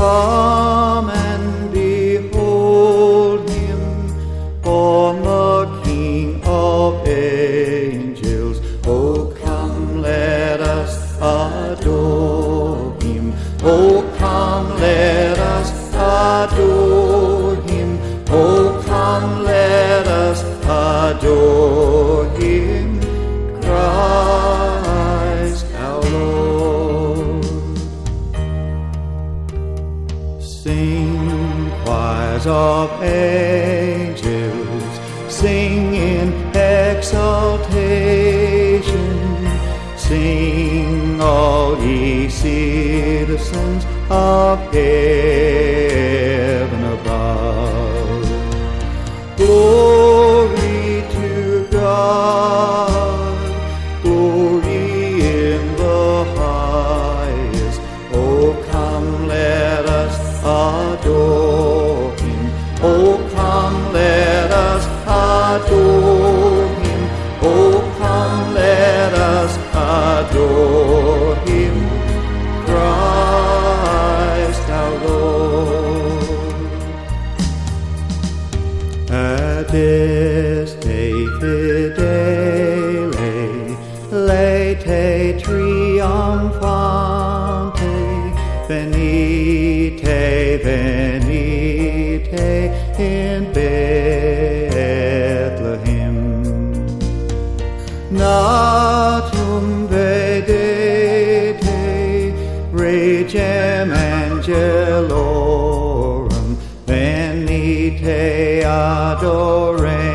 Come and behold him, born the King of angels. Oh, come, let us adore him. Oh, come, let us adore him. Oh, come, let us adore him, Christ our Lord. Sing, choirs of angels, sing in exaltation. Sing, all ye citizens of heaven above. Glory to God, glory in the highest. Oh, come, let us adore him. Oh, come, let us adore him. Oh, come, let us adore him, Christ our Lord. Adeste fidele, late triumphante, venite, venite in Bethlehem. Natum vedete, regem angelorum, venite adorem.